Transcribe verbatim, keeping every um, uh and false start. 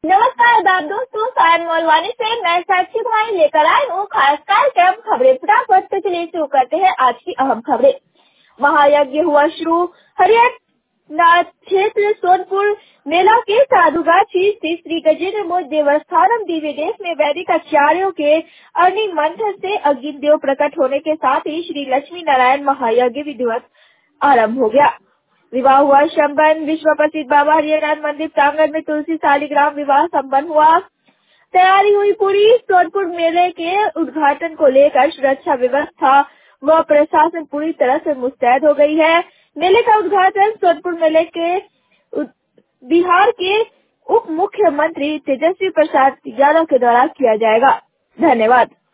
नमस्कार बाप दोस्तों, सायन मोलवानी से मैं साक्षी कुमारी लेकर आई हूँ खास कार्यक्रम खबरें। फटाफट से चलिए शुरू करते हैं आज की अहम खबरें। महायज्ञ हुआ शुरू। हरियाणा क्षेत्र सोनपुर मेला के साधुगाछी स्थित श्री गजेंद्र मोक्ष देवस्थानम दिव्य देश में वैदिक आचार्यों के अग्नि मंथन से अग्नि देव प्रकट होने के साथ ही श्री लक्ष्मी नारायण महायज्ञ विधिवत आरंभ हो गया। विवाह हुआ संपन्न। विश्व प्रसिद्ध बाबा हरिहरनाथ मंदिर प्रांगण में तुलसी शालिग्राम विवाह संपन्न हुआ। तैयारी हुई पूरी। सोनपुर मेले के उद्घाटन को लेकर सुरक्षा व्यवस्था व प्रशासन पूरी तरह से मुस्तैद हो गई है। मेले का उद्घाटन सोनपुर मेले के बिहार के उप मुख्यमंत्री तेजस्वी प्रसाद यादव के द्वारा किया जाएगा। धन्यवाद।